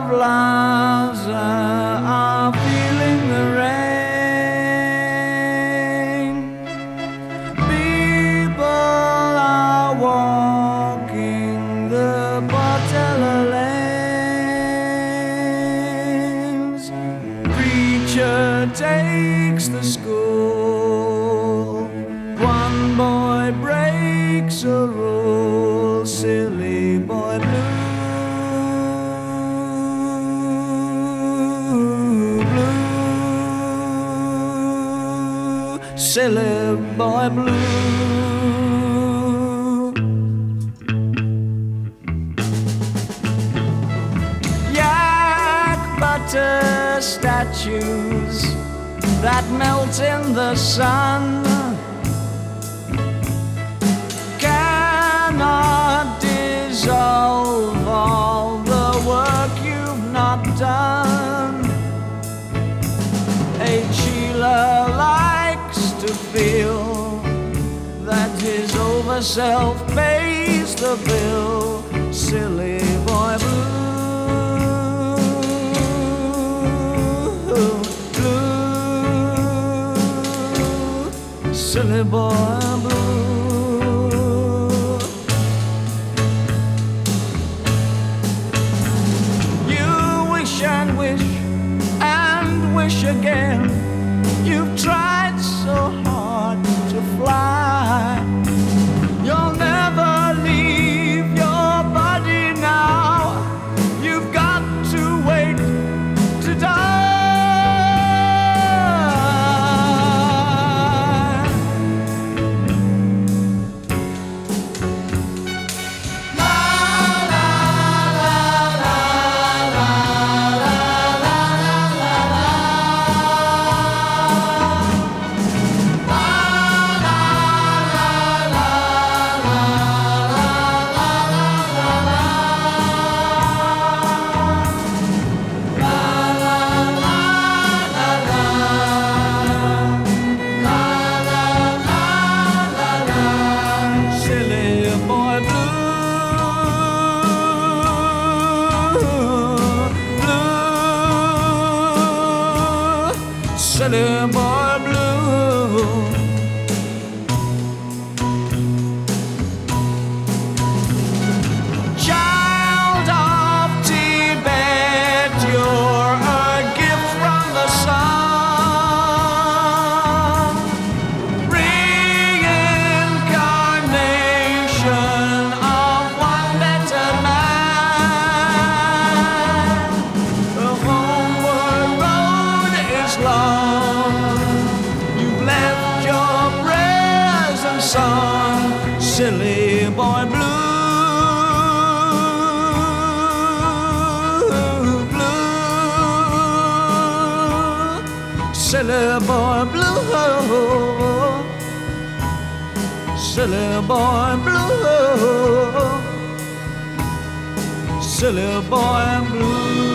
plaza are feeling the rain. People are walking the Portela lanes. Preacher takes the school. One boy breaks a rule. Silly boy blue. Silly boy blue. Yak butter statues that melt in the sun cannot dissolve all the work you've not done. A Sheila likes to feel that his over-self pays the bill. Silly boy blue, blue, silly boy blue. You wish and wish and wish again. You've tried so hard to fly. You'll never leave your body now. You've got to wait to die. La, la, la, la, la, la, la, la, la. Silly boy blue. Child of Tibet, you're a gift from the sun, reincarnation of one better man. The homeward road is long. You've left your prayers unsung. Silly boy blue, blue, silly boy blue, silly boy blue, silly boy blue.